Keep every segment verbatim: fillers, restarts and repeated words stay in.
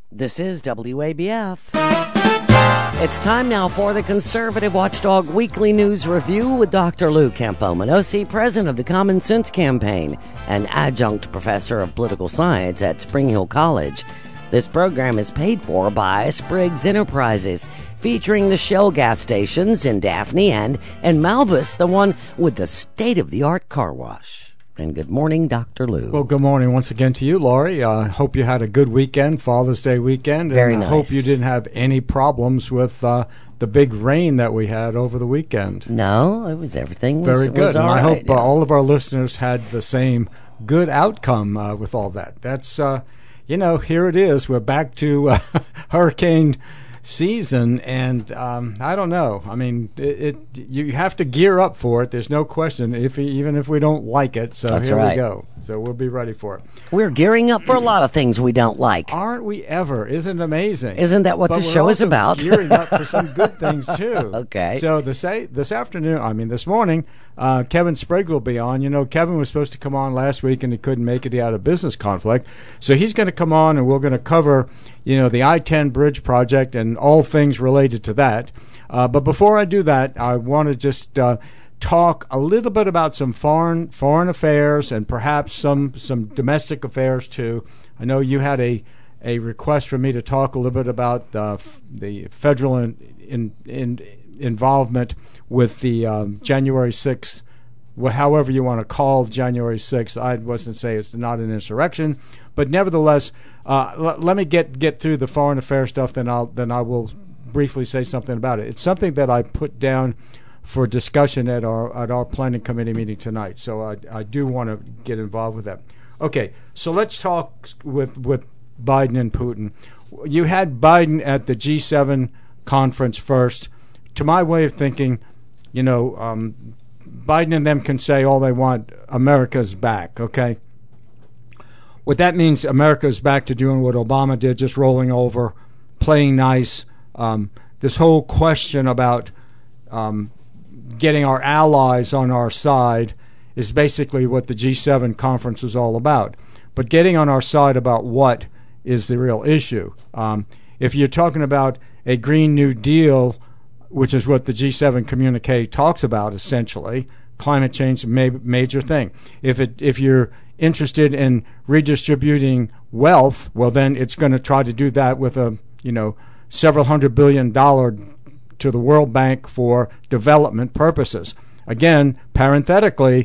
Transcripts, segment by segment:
This is W A B F. It's time now for the Conservative Watchdog Weekly News Review with Doctor Lou Campoamanosi, president of the Common Sense Campaign and adjunct professor of political science at Spring Hill College. This program is paid for by Spriggs Enterprises, featuring the Shell gas stations in Daphne and, and Malbus, the one with the state-of-the-art car wash. And good morning, Doctor Lou. Well, good morning once again to you, Laurie. I uh, hope you had a good weekend, Father's Day weekend. Very and nice. I hope you didn't have any problems with uh, the big rain that we had over the weekend. No, it was everything was very good. Was and all I right, hope yeah. uh, all of our listeners had the same good outcome uh, with all that. That's, uh, you know, here it is. We're back to uh, hurricane season, and um, I don't know. I mean, it, it you have to gear up for it. There's no question, if even if we don't like it. So That's here right. we go. So we'll be ready for it. We're gearing up for a lot of things we don't like. Aren't we ever? Isn't it amazing? Isn't that what but the we're show is also about? Gearing up for some good things too. Okay. So this this afternoon, I mean this morning, uh, Kevin Sprigg will be on. You know, Kevin was supposed to come on last week and he couldn't make it. He had a business conflict, so he's going to come on and we're going to cover, you know, the I ten bridge project and all things related to that. Uh, but before I do that, I want to just uh, talk a little bit about some foreign foreign affairs and perhaps some some domestic affairs too. I know you had a a request for me to talk a little bit about uh, f- the federal in, in, in involvement with the um, January sixth, wh- however you want to call January sixth. I wasn't say it's not an insurrection, but nevertheless, uh, l- let me get get through the foreign affairs stuff. Then I'll then I will briefly say something about it. It's something that I put down for discussion at our at our planning committee meeting tonight. So I I do want to get involved with that. Okay, so let's talk with with Biden and Putin. You had Biden at the G seven conference first. To my way of thinking, you know, um, Biden and them can say all they want. America's back, okay? What that means, America's back to doing what Obama did, just rolling over, playing nice. Um, this whole question about um, getting our allies on our side is basically what the G seven conference is all about. But getting on our side about what is the real issue. Um, if you're talking about a Green New Deal, which is what the G seven communique talks about essentially, climate change is a ma- major thing. If it if you're interested in redistributing wealth, well then it's going to try to do that with a, you know, several hundred billion dollar to the World Bank for development purposes. Again, parenthetically,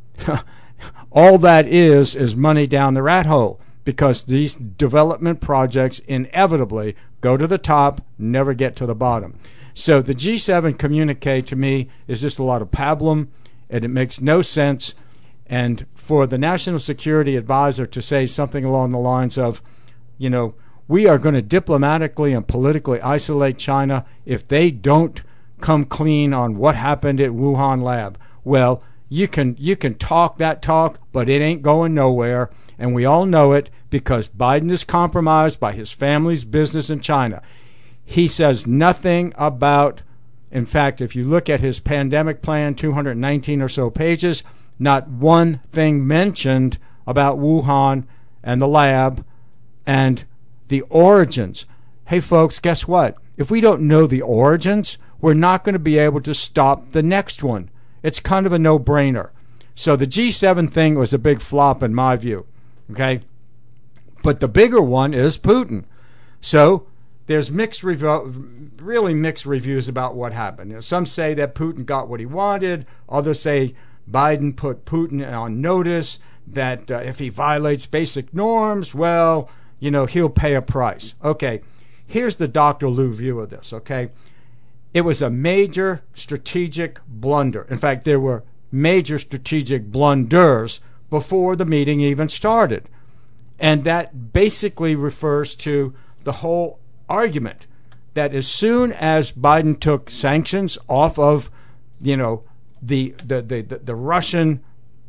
all that is is money down the rat hole, because these development projects inevitably go to the top, never get to the bottom. So the G seven communique to me is just a lot of pablum, and it makes no sense. And for the National Security Advisor to say something along the lines of, you know, we are going to diplomatically and politically isolate China if they don't come clean on what happened at Wuhan lab. Well, you can you can talk that talk, but it ain't going nowhere. And we all know it because Biden is compromised by his family's business in China. He says nothing about, in fact, if you look at his pandemic plan, two hundred nineteen or so pages, not one thing mentioned about Wuhan and the lab and the origins. Hey, folks, guess what? If we don't know the origins, we're not going to be able to stop the next one. It's kind of a no-brainer. So the G seven thing was a big flop in my view. Okay? But the bigger one is Putin. So there's mixed review, really mixed reviews about what happened. You know, some say that Putin got what he wanted. Others say Biden put Putin on notice that uh, if he violates basic norms, well, you know, he'll pay a price. Okay, here's the Doctor Lou view of this, okay? It was a major strategic blunder. In fact, there were major strategic blunders before the meeting even started. And that basically refers to the whole argument that as soon as Biden took sanctions off of, you know, the the the, the, the Russian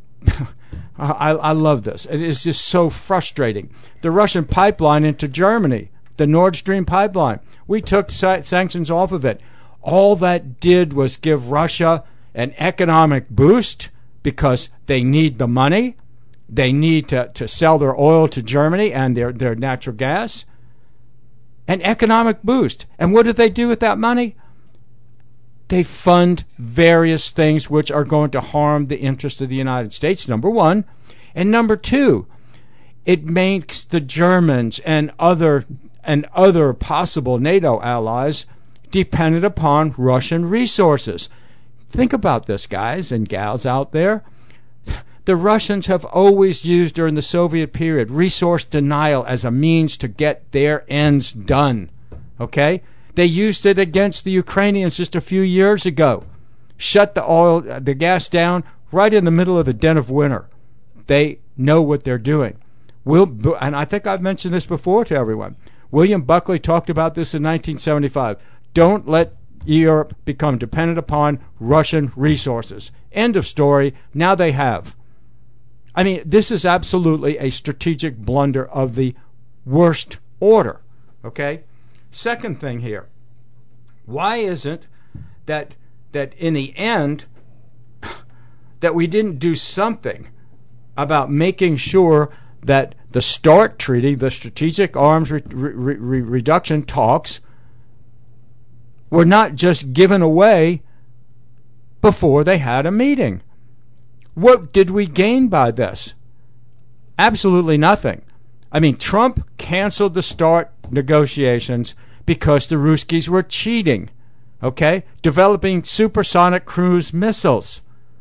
I, I love this. It is just so frustrating. The Russian pipeline into Germany, the Nord Stream pipeline, we took sa- sanctions off of it. All that did was give Russia an economic boost because they need the money. They need to, to sell their oil to Germany and their, their natural gas. an economic boost. And what do they do with that money? They fund various things which are going to harm the interest of the United States, number one. And number two, it makes the Germans and other and other possible NATO allies dependent upon Russian resources. Think about this, guys and gals out there. The Russians have always used, during the Soviet period, resource denial as a means to get their ends done. Okay? They used it against the Ukrainians just a few years ago. Shut the oil, the gas down right in the middle of the den of winter. They know what they're doing. Will, and I think I've mentioned this before to everyone. William Buckley talked about this in nineteen seventy-five. Don't let Europe become dependent upon Russian resources. End of story. Now they have. I mean, this is absolutely a strategic blunder of the worst order. Okay? Second thing here. Why isn't that that in the end that we didn't do something about making sure that the START treaty, the Strategic Arms re- re- re- Reduction talks, were not just given away before they had a meeting? What did we gain by this? Absolutely nothing. I mean, Trump canceled the START negotiations because the Ruskies were cheating, okay? Developing supersonic cruise missiles.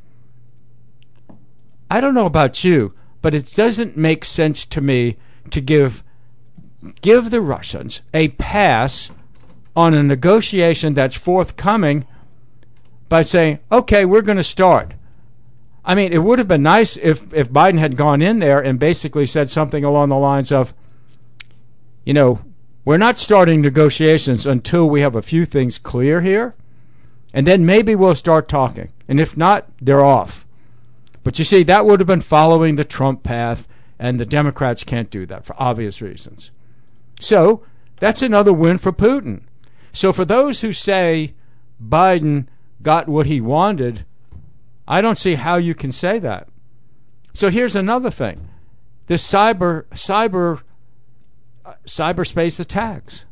I don't know about you, but it doesn't make sense to me to give give the Russians a pass on a negotiation that's forthcoming by saying, okay, we're going to start. I mean, it would have been nice if, if Biden had gone in there and basically said something along the lines of, you know, we're not starting negotiations until we have a few things clear here, and then maybe we'll start talking. And if not, they're off. But you see, that would have been following the Trump path, and the Democrats can't do that for obvious reasons. So that's another win for Putin. So for those who say Biden got what he wanted, I don't see how you can say that. So here's another thing. This cyber cyber uh, cyberspace attacks.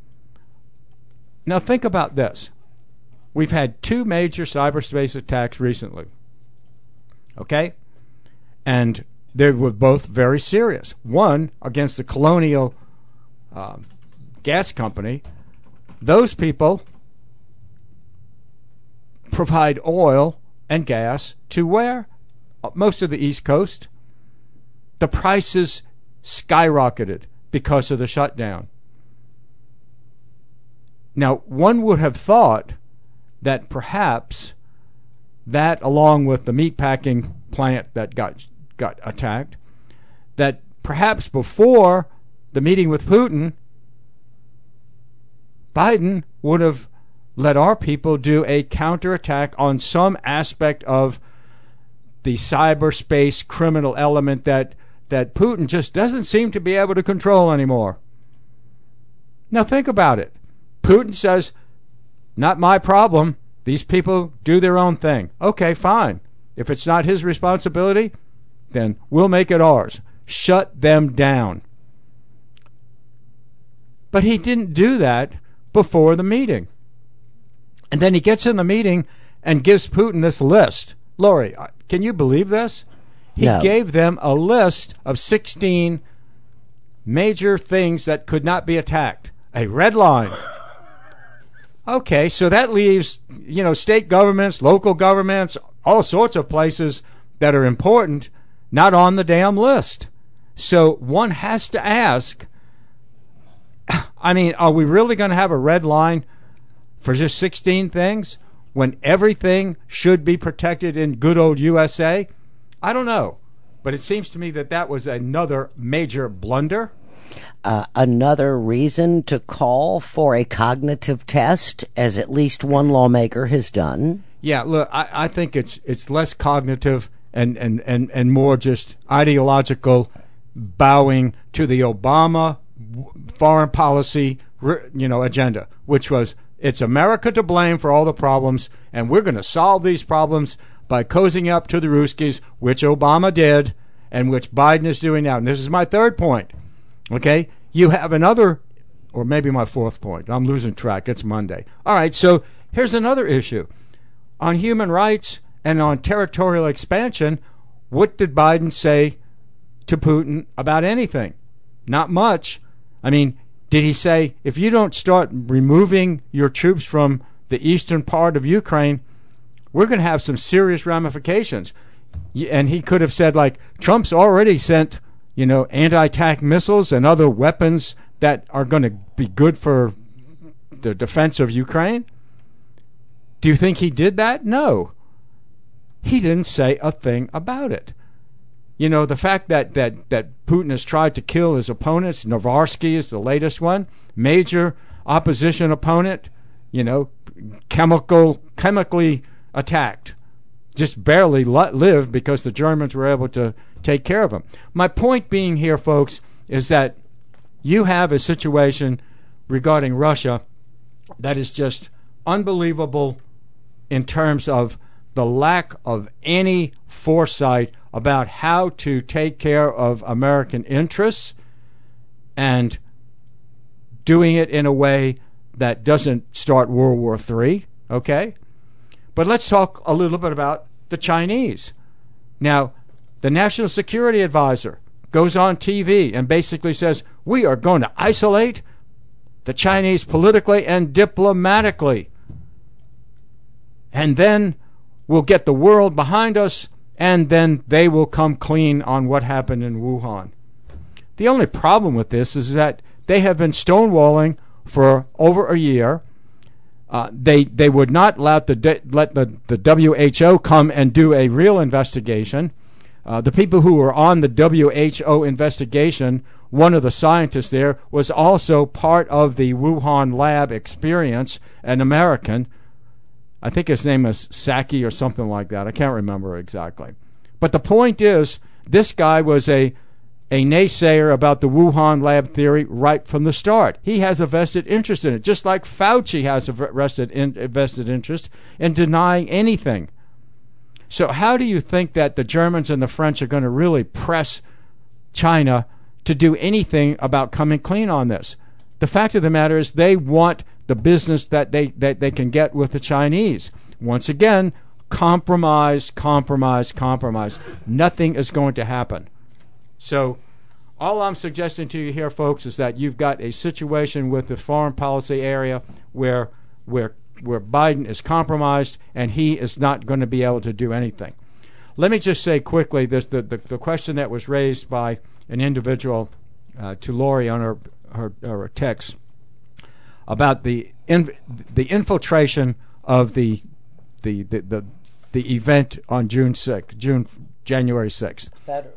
Now think about this. We've had two major cyberspace attacks recently. Okay? And they were both very serious. One against the Colonial uh, Gas Company. Those people provide oil and gas to where? Most of the East Coast. The prices skyrocketed because of the shutdown. Now, one would have thought that perhaps that, along with the meatpacking plant that got got attacked, that perhaps before the meeting with Putin, Biden would have let our people do a counterattack on some aspect of the cyberspace criminal element that, that Putin just doesn't seem to be able to control anymore. Now think about it. Putin says, not my problem. These people do their own thing. Okay, fine. If it's not his responsibility, then we'll make it ours. Shut them down. But he didn't do that before the meeting. And then he gets in the meeting and gives Putin this list. Lori, can you believe this? He No. gave them a list of sixteen major things that could not be attacked. A red line. Okay, so that leaves, you know, state governments, local governments, all sorts of places that are important not on the damn list. So one has to ask, I mean, are we really going to have a red line for just sixteen things when everything should be protected in good old U S A? I don't know. But it seems to me that that was another major blunder. Uh, another reason to call for a cognitive test, as at least one lawmaker has done. Yeah, look, I, I think it's it's less cognitive and, and, and, and more just ideological, bowing to the Obama foreign policy, you know, agenda, which was it's America to blame for all the problems, and we're going to solve these problems by cozying up to the Ruskies, which Obama did, and which Biden is doing now. And this is my third point. Okay, you have another or maybe my fourth point. I'm losing track. It's Monday. All right, so here's another issue. On human rights and on territorial expansion, what did Biden say to Putin about anything? Not much. I mean, did he say, if you don't start removing your troops from the eastern part of Ukraine, we're going to have some serious ramifications? And he could have said, like, Trump's already sent, you know, anti-tank missiles and other weapons that are going to be good for the defense of Ukraine. Do you think he did that? No. He didn't say a thing about it. You know, the fact that, that, that Putin has tried to kill his opponents, Navalny is the latest one, major opposition opponent, you know, chemical, chemically attacked, just barely lived because the Germans were able to take care of him. My point being here, folks, is that you have a situation regarding Russia that is just unbelievable in terms of the lack of any foresight about how to take care of American interests and doing it in a way that doesn't start World War Three, okay? But let's talk a little bit about the Chinese. Now, the National Security Advisor goes on T V and basically says, we are going to isolate the Chinese politically and diplomatically. And then we'll get the world behind us, and then they will come clean on what happened in Wuhan. The only problem with this is that they have been stonewalling for over a year. Uh, they they would not let the let the, the W H O come and do a real investigation. Uh, the people who were on the W H O investigation, one of the scientists there was also part of the Wuhan lab experience, an American. I think his name is Saki or something like that. I can't remember exactly. But the point is, this guy was a a naysayer about the Wuhan lab theory right from the start. He has a vested interest in it, just like Fauci has a vested, in, vested interest in denying anything. So how do you think that the Germans and the French are going to really press China to do anything about coming clean on this? The fact of the matter is they want the business that they, that they can get with the Chinese. Once again, compromise, compromise, compromise. Nothing is going to happen. So all I'm suggesting to you here, folks, is that you've got a situation with the foreign policy area where where where Biden is compromised and he is not going to be able to do anything. Let me just say quickly this, the, the, the question that was raised by an individual uh, to Lori on her, her, her text about the in, the infiltration of the the, the the the event on June sixth, June January sixth. Federal.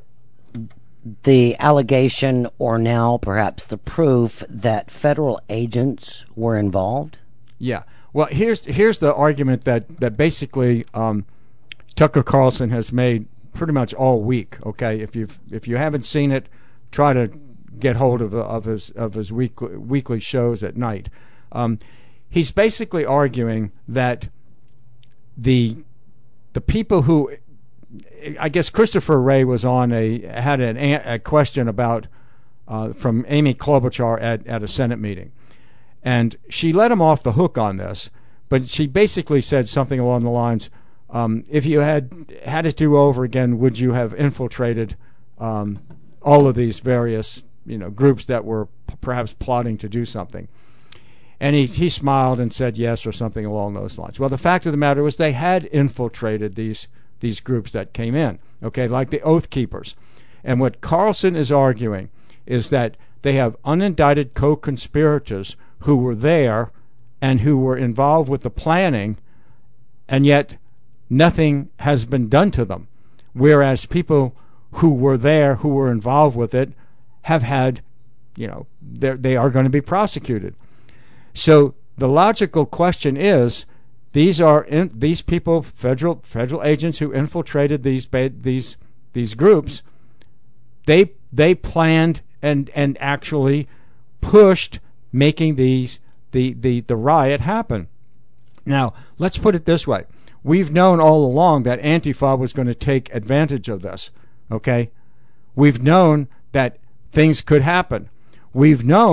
The allegation, or now perhaps the proof, that federal agents were involved? Yeah. Well, here's here's the argument that, that basically um, Tucker Carlson has made pretty much all week. Okay, if you if you haven't seen it, try to get hold of of his of his weekly weekly shows at night. Um, he's basically arguing that the the people who, I guess Christopher Wray was on a had an, a question about uh, from Amy Klobuchar at, at a Senate meeting, and she let him off the hook on this, but she basically said something along the lines, um, "If you had had it do over again, would you have infiltrated um, all of these various you know groups that were p- perhaps plotting to do something?" And he, he smiled and said yes, or something along those lines. Well, the fact of the matter was they had infiltrated these these groups that came in, okay, like the Oath Keepers. And what Carlson is arguing is that they have unindicted co-conspirators who were there and who were involved with the planning, and yet nothing has been done to them, whereas people who were there, who were involved with it, have had, you know, they are going to be prosecuted. So the logical question is, these are in, these people, federal federal agents who infiltrated these these these groups. They they planned and and actually pushed making these the the the riot happen. Now let's put it this way: we've known all along that Antifa was going to take advantage of this. Okay, we've known that things could happen. We've known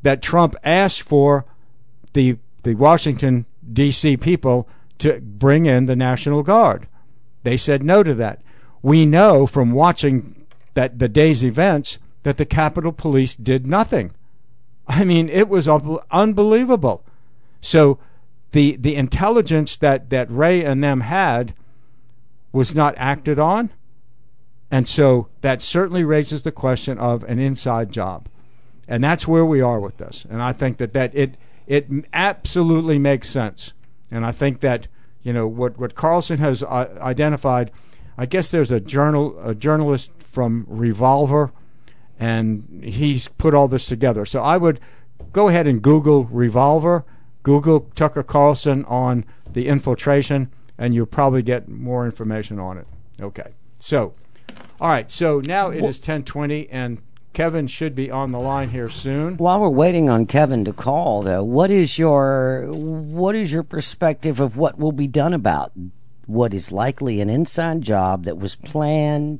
that Trump asked for the the Washington, D C people to bring in the National Guard. They said no to that. We know from watching that the day's events that the Capitol Police did nothing. I mean, it was unbelievable. So the the intelligence that, that Ray and them had was not acted on. And so that certainly raises the question of an inside job. And that's where we are with this. And I think that, that it it absolutely makes sense. And I think that, you know, what, what Carlson has uh, identified, I guess there's a journal a journalist from Revolver, and he's put all this together. So I would go ahead and Google Revolver, Google Tucker Carlson on the infiltration, and you'll probably get more information on it. Okay. So, all right. So now it is ten twenty, and Kevin should be on the line here soon. While we're waiting on Kevin to call, though, what is your what is your perspective of what will be done about what is likely an inside job that was planned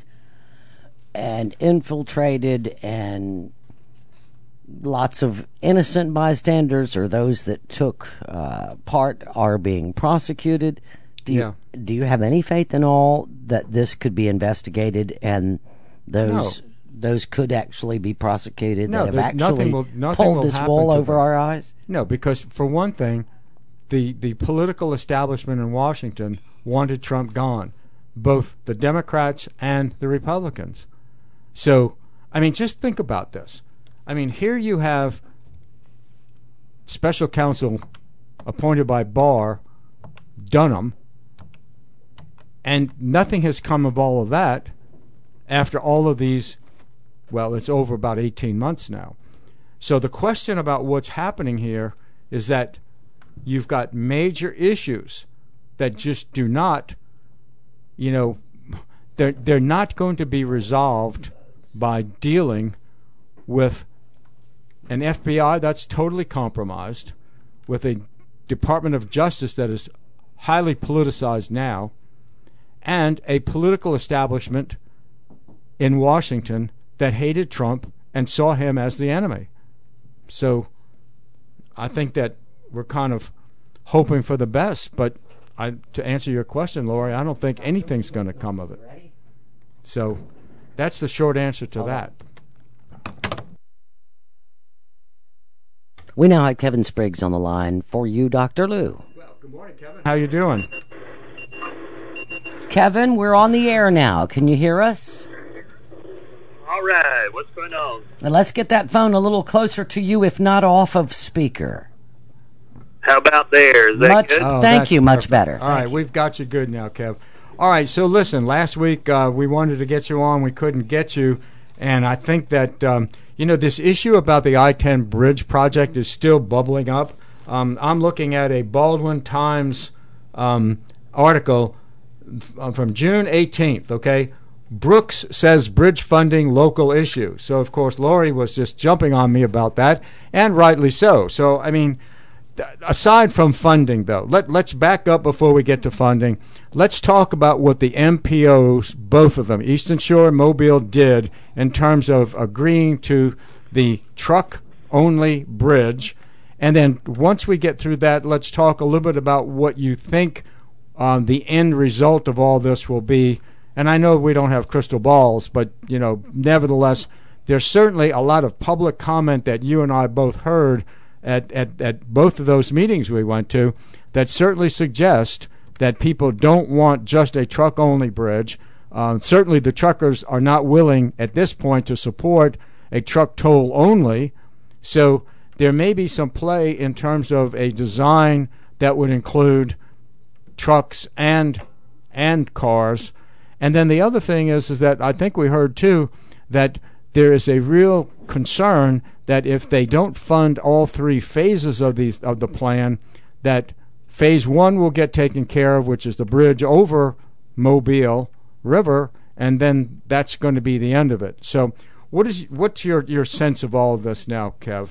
and infiltrated, and lots of innocent bystanders or those that took uh, part are being prosecuted? Do you, yeah. do you have any faith in all that this could be investigated and those no. those could actually be prosecuted no, that have actually nothing will, nothing pulled will this wool over them. our eyes? No, because for one thing, the, the political establishment in Washington wanted Trump gone, both the Democrats and the Republicans. So, I mean, just think about this. I mean, here you have special counsel appointed by Barr, Dunham, and nothing has come of all of that after all of these, well, it's over about eighteen months now. So the question about what's happening here is that you've got major issues that just do not, you know, they're, they're not going to be resolved by dealing with an F B I that's totally compromised, with a Department of Justice that is highly politicized now, and a political establishment in Washington that hated Trump and saw him as the enemy. So I think that we're kind of hoping for the best, but I, to answer your question, Lori, I don't think anything's going to come of it. So that's the short answer to that. We now have Kevin Spriggs on the line for you, Doctor Lou. Well, good morning, Kevin. How you doing? Kevin, we're on the air now. Can you hear us? All right. What's going on? Now let's get that phone a little closer to you, if not off of speaker. How about there? Is that much, good? Oh, thank you. Much better. All right, thank we've got you good now, Kev. All right, so listen, last week uh, we wanted to get you on. We couldn't get you. And I think that, um, you know, this issue about the I ten bridge project is still bubbling up. Um, I'm looking at a Baldwin Times um, article f- from June eighteenth, okay? Brooks says bridge funding local issue. So, of course, Lori was just jumping on me about that, and rightly so. So, I mean, th- aside from funding, though, let, let's back up before we get to funding. Let's talk about what the M P Os, both of them, Eastern Shore and Mobile, did in terms of agreeing to the truck-only bridge. And then once we get through that, let's talk a little bit about what you think um, the end result of all this will be. And I know we don't have crystal balls, but, you know, nevertheless, there's certainly a lot of public comment that you and I both heard at, at, at both of those meetings we went to that certainly suggest that people don't want just a truck-only bridge. Uh, certainly the truckers are not willing at this point to support a truck toll only. So there may be some play in terms of a design that would include trucks and and cars. And then the other thing is, is that I think we heard, too, that there is a real concern that if they don't fund all three phases of these of the plan, that phase one will get taken care of, which is the bridge over Mobile River, and then that's going to be the end of it. So what is what's your, your sense of all of this now, Kev?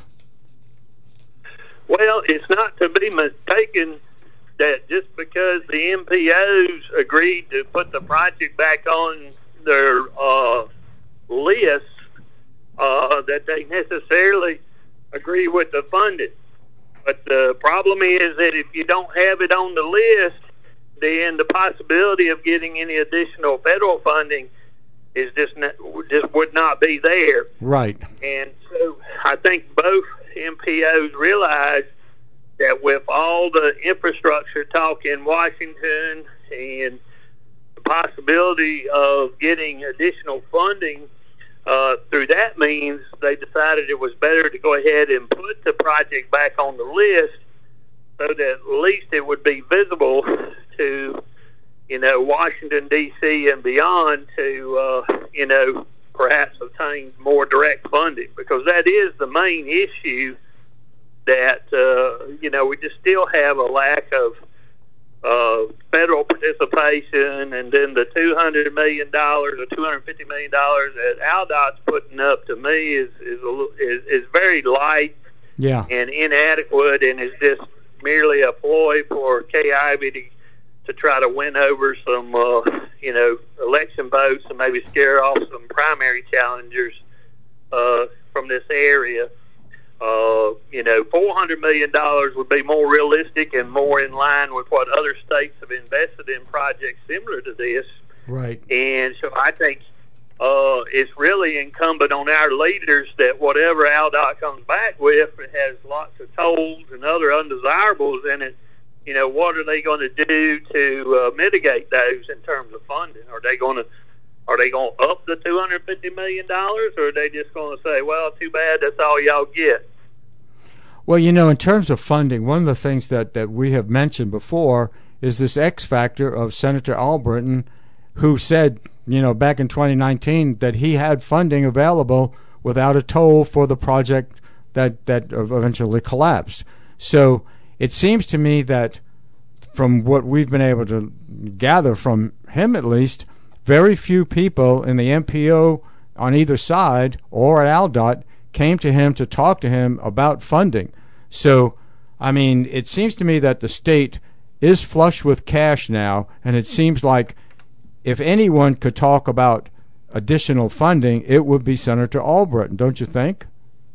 Well, it's not to be mistaken that just because the M P Os agreed to put the project back on their uh, list, uh, that they necessarily agree with the funding. But the problem is that if you don't have it on the list, then the possibility of getting any additional federal funding is just not, just would not be there. Right. And so I think both M P Os realize that with all the infrastructure talk in Washington and the possibility of getting additional funding uh, through that means, they decided it was better to go ahead and put the project back on the list so that at least it would be visible to, you know, Washington, D C and beyond to, uh, you know, perhaps obtain more direct funding, because that is the main issue that, uh, you know, we just still have a lack of uh, federal participation, and then the two hundred million dollars or two hundred fifty million dollars that AlDOT's putting up, to me, is is, a, is, is very light yeah. and inadequate, and is just merely a ploy for Kay Ivey to, to try to win over some, uh, you know, election votes and maybe scare off some primary challengers uh, from this area. Uh, you know, four hundred million dollars would be more realistic and more in line with what other states have invested in projects similar to this. Right. And so I think uh, it's really incumbent on our leaders that whatever AlDOT comes back with, it has lots of tolls and other undesirables in it. You know, what are they going to do to uh, mitigate those in terms of funding? Are they going to Are they going to up the two hundred fifty million dollars, or are they just going to say, well, too bad, that's all y'all get? Well, you know, in terms of funding, one of the things that, that we have mentioned before is this X factor of Senator Albritton, who said, you know, back in twenty nineteen that he had funding available without a toll for the project that, that eventually collapsed. So it seems to me that from what we've been able to gather from him at least, very few people in the M P O on either side or at AlDOT came to him to talk to him about funding. So, I mean, it seems to me that the state is flush with cash now, and it seems like if anyone could talk about additional funding, it would be Senator Albritton, don't you think?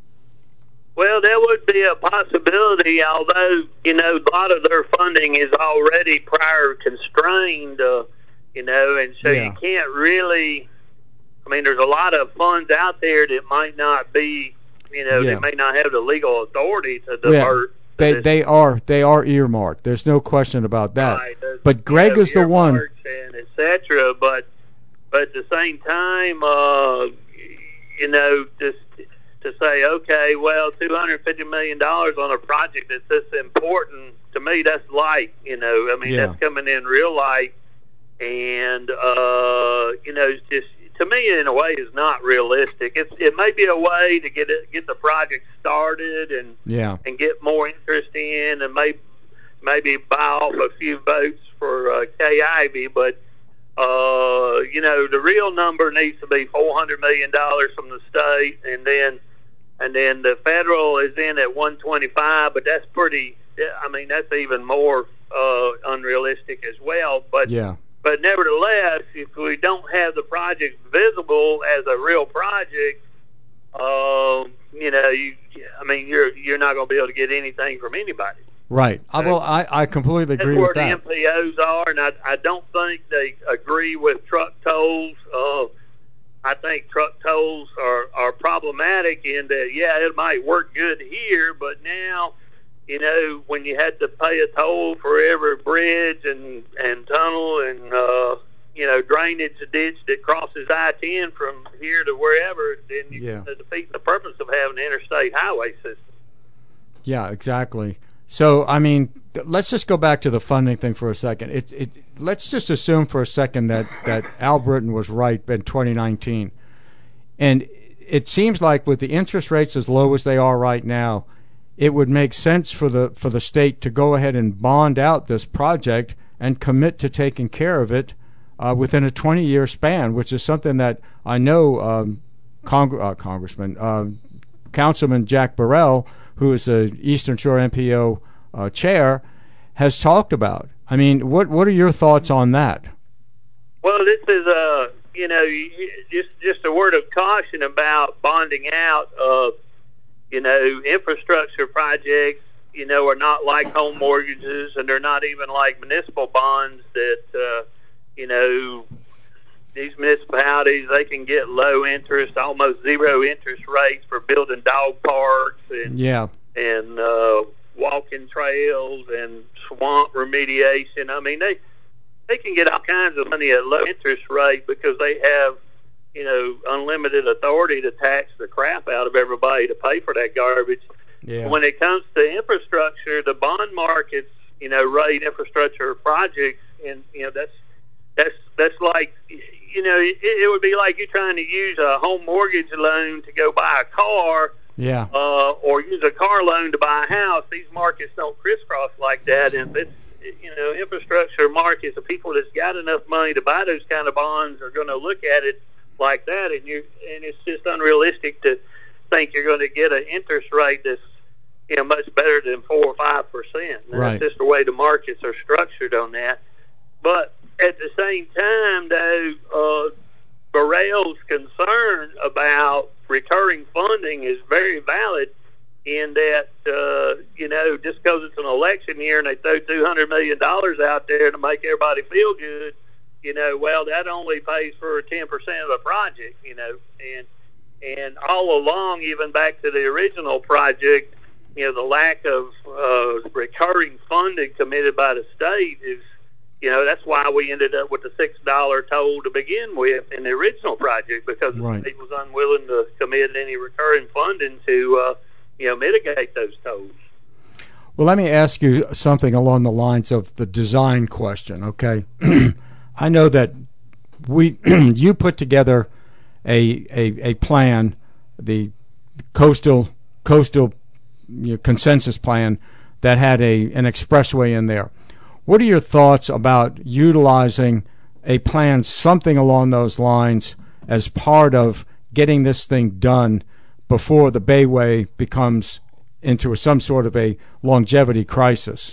Well, there would be a possibility, although, you know, a lot of their funding is already prior constrained, uh, you know, and so yeah. you can't really, I mean, there's a lot of funds out there that might not be, you know, yeah. they may not have the legal authority to divert. Yeah. They they are they are earmarked. There's no question about that. Right. But Greg is the one, and et cetera. But but at the same time, uh, you know, just to say, okay, well, two hundred fifty million dollars on a project that's this important, to me, that's light. You know, I mean, yeah. that's coming in real light, and uh, you know, it's just, to me, in a way, is not realistic. It's, it may be a way to get it, get the project started and yeah. and get more interest in, and maybe maybe buy off a few votes for uh, Kay Ivey. But uh, you know, the real number needs to be four hundred million dollars from the state, and then and then the federal is in at one twenty-five. But that's pretty. I mean, that's even more uh, unrealistic as well. But yeah. But nevertheless, if we don't have the project visible as a real project, um, you know, you, I mean, you're you're not going to be able to get anything from anybody. Right. So, well, I, I completely agree with that. That's where the M P Os are, and I, I don't think they agree with truck tolls. Uh, I think truck tolls are, are problematic in that, yeah, it might work good here, but now, you know, when you had to pay a toll for every bridge and, and tunnel and, uh, you know, drainage ditch that crosses I ten from here to wherever, then you yeah. defeat the purpose of having an interstate highway system. Yeah, exactly. So, I mean, let's just go back to the funding thing for a second. It, it, let's just assume for a second that, that Albritton was right in twenty nineteen. And it seems like with the interest rates as low as they are right now, it would make sense for the for the state to go ahead and bond out this project and commit to taking care of it uh, within a twenty-year span, which is something that I know um, Cong- uh, Congressman, uh, Councilman Jack Burrell, who is the Eastern Shore M P O uh, chair, has talked about. I mean, what what are your thoughts on that? Well, this is a you know just just a word of caution about bonding out. Uh, you know, infrastructure projects, you know, are not like home mortgages, and they're not even like municipal bonds that, uh, you know, these municipalities, they can get low interest, almost zero interest rates for building dog parks and yeah. and uh, walking trails and swamp remediation. I mean, they they can get all kinds of money at low interest rate because they have, you know, unlimited authority to tax the crap out of everybody to pay for that garbage. Yeah. When it comes to infrastructure, the bond markets, you know, rate infrastructure projects, and you know that's that's that's like, you know, it, it would be like you trying to use a home mortgage loan to go buy a car, yeah, uh, or use a car loan to buy a house. These markets don't crisscross like that, and it's, you know, infrastructure markets, the people that's got enough money to buy those kind of bonds are going to look at it like that, and you and it's just unrealistic to think you're going to get an interest rate that's, you know, much better than four or five percent. Right. That's just the way the markets are structured on that. But at the same time, though, uh, Burrell's concern about recurring funding is very valid in that, uh, you know, just because it's an election year and they throw two hundred million dollars out there to make everybody feel good, you know, well, that only pays for ten percent of the project, you know. And, and all along, even back to the original project, you know, the lack of uh, recurring funding committed by the state is, you know, that's why we ended up with the six dollar toll to begin with in the original project, because right. the state was unwilling to commit any recurring funding to, uh, you know, mitigate those tolls. Well, let me ask you something along the lines of the design question, okay? I know that we you put together a, a, a plan, the coastal coastal you know, consensus plan that had a an expressway in there. What are your thoughts about utilizing a plan, something along those lines, as part of getting this thing done before the Bayway becomes into some sort of a longevity crisis?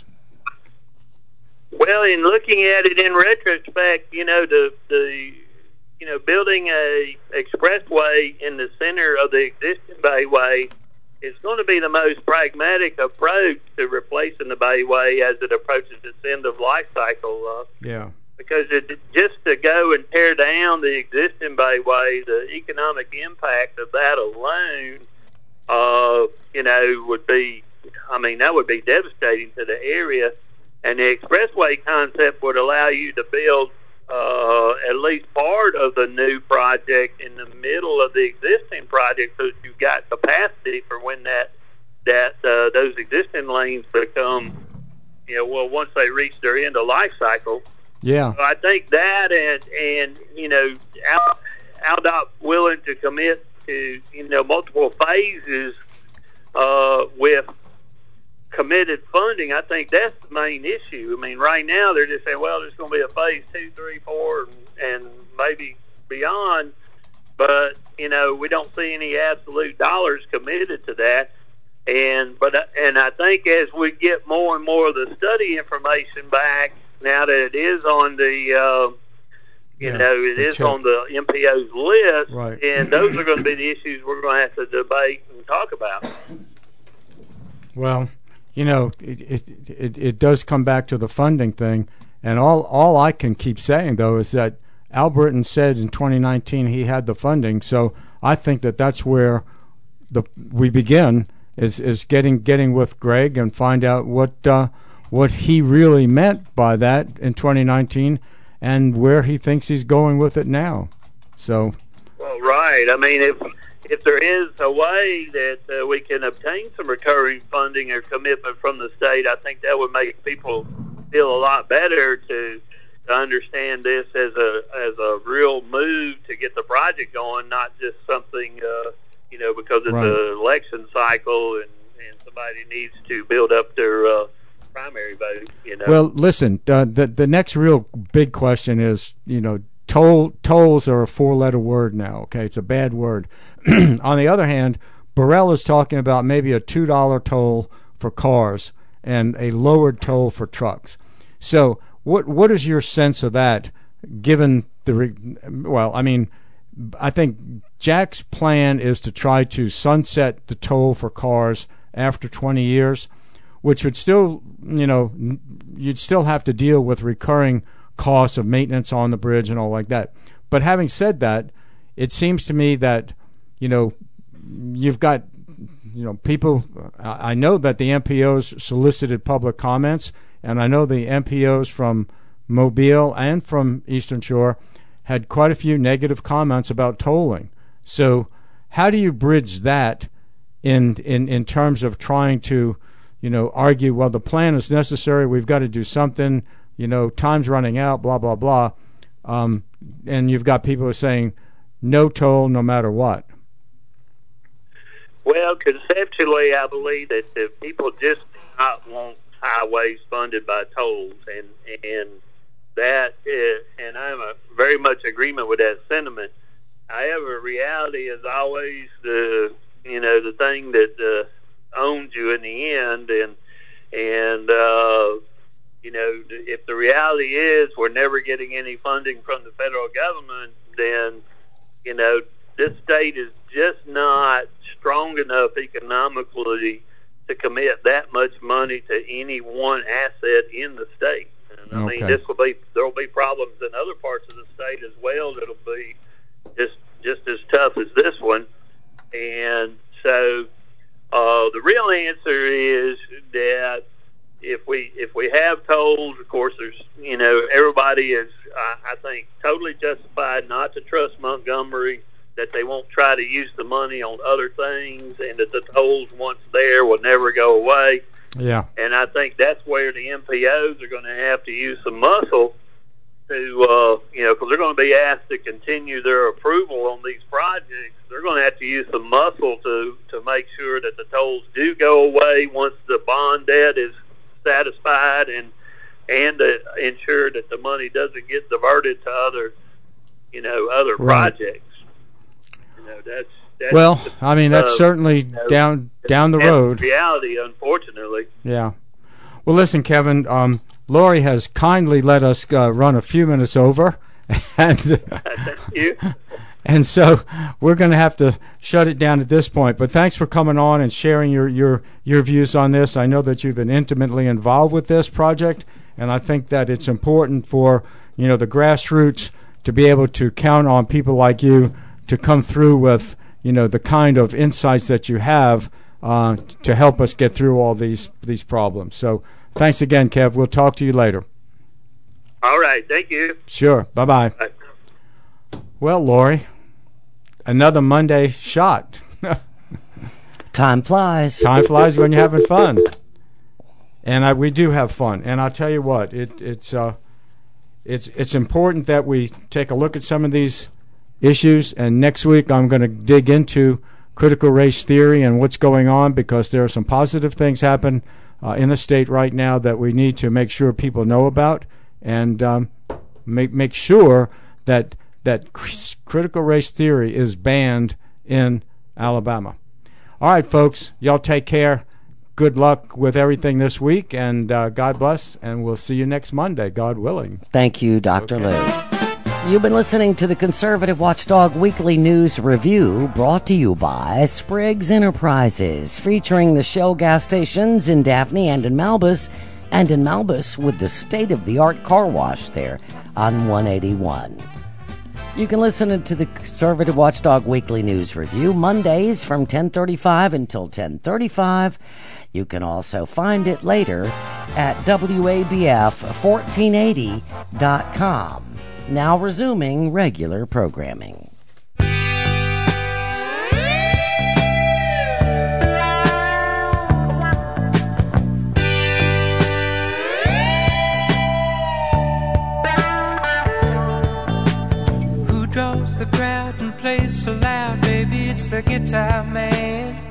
Well, in looking at it in retrospect, you know, the the you know building a expressway in the center of the existing Bayway is going to be the most pragmatic approach to replacing the Bayway as it approaches its end of life cycle. Uh, yeah. Because it, just to go and tear down the existing Bayway, the economic impact of that alone, uh, you know, would be, I mean, that would be devastating to the area. And the expressway concept would allow you to build uh, at least part of the new project in the middle of the existing project, so that you've got capacity for when that that uh, those existing lanes become, you know, well, once they reach their end of life cycle. Yeah. So I think that, and and you know, Al, AlDOT willing to commit to, you know, multiple phases uh, with committed funding, I think that's the main issue. I mean, right now they're just saying, well, there's going to be a phase two, three, four, and, and maybe beyond, but you know, we don't see any absolute dollars committed to that. And but and I think as we get more and more of the study information back, now that it is on the, uh, you yeah, know, it is on the M P O's list, right. And those are going to be the issues we're going to have to debate and talk about. Well, you know, it, it it it does come back to the funding thing, and all all I can keep saying though is that Al Britton said in twenty nineteen he had the funding, so I think that that's where the we begin is is getting getting with Greg and find out what uh, what he really meant by that in twenty nineteen and where he thinks he's going with it now. So, well, right. I mean, if if there is a way that uh, we can obtain some recurring funding or commitment from the state, I think that would make people feel a lot better to, to understand this as a as a real move to get the project going, not just something, uh, you know, because it's right. an election cycle and, and somebody needs to build up their uh, primary vote, you know. Well, listen, uh, the the next real big question is, you know, toll tolls are a four-letter word now, okay? It's a bad word. On the other hand, Burrell is talking about maybe a two dollar toll for cars and a lowered toll for trucks. So what what is your sense of that, given the, re- well, I mean, I think Jack's plan is to try to sunset the toll for cars after twenty years, which would still, you know, you'd still have to deal with recurring costs of maintenance on the bridge and all like that. But having said that, it seems to me that, you know, you've got, you know, people, I know that the M P Os solicited public comments, and I know the M P Os from Mobile and from Eastern Shore had quite a few negative comments about tolling. So how do you bridge that in in, in terms of trying to, you know, argue, well, the plan is necessary, we've got to do something, you know, time's running out, blah, blah, blah. Um, and you've got people who are saying no toll no matter what. Well, conceptually, I believe that the people just do not want highways funded by tolls, and and that is, and I'm a very much agreement with that sentiment. However, reality is always the you know the thing that uh, owns you in the end, and and uh, you know if the reality is we're never getting any funding from the federal government, then you know this state is just not strong enough economically to commit that much money to any one asset in the state. And I okay. mean, this will be there will be problems in other parts of the state as well that'll be just just as tough as this one. And so, uh, the real answer is that if we if we have tolls, of course, there's you know everybody is I, I think totally justified not to trust Montgomery, that they won't try to use the money on other things, and that the tolls once there will never go away. Yeah. And I think that's where the M P Os are going to have to use some muscle to, uh, you know, because they're going to be asked to continue their approval on these projects. They're going to have to use some muscle to, to make sure that the tolls do go away once the bond debt is satisfied, and and to ensure that the money doesn't get diverted to other, you know, other right. projects. You know, that's, that's well, I mean, that's uh, certainly you know, down down the that's road. Reality, unfortunately. Yeah. Well, listen, Kevin, um, Lori has kindly let us uh, run a few minutes over, and Thank you. And so we're going to have to shut it down at this point. But thanks for coming on and sharing your, your, your views on this. I know that you've been intimately involved with this project, and I think that it's important for, you know, the grassroots to be able to count on people like you to come through with, you know, the kind of insights that you have uh, to help us get through all these these problems. So thanks again, Kev. We'll talk to you later. All right. Thank you. Sure. Bye-bye. Bye. Well, Lori, another Monday shot. Time flies. Time flies when you're having fun. And I, we do have fun. And I'll tell you what, it, it's uh, it's it's important that we take a look at some of these issues. And next week I'm going to dig into critical race theory and what's going on, because there are some positive things happen uh, in the state right now that we need to make sure people know about, and um, make make sure that that critical race theory is banned in Alabama. All right, folks, y'all take care. Good luck with everything this week, and uh, God bless, and we'll see you next Monday, God willing. Thank you, Doctor Okay. Lou. You've been listening to the Conservative Watchdog Weekly News Review, brought to you by Spriggs Enterprises, featuring the Shell gas stations in Daphne and in Malbus, and in Malbus with the state-of-the-art car wash there on one eighty-one. You can listen to the Conservative Watchdog Weekly News Review Mondays from ten thirty-five until ten thirty-five. You can also find it later at W A B F fourteen eighty dot com. Now resuming regular programming. Draws the crowd and plays so loud, baby, it's the guitar man.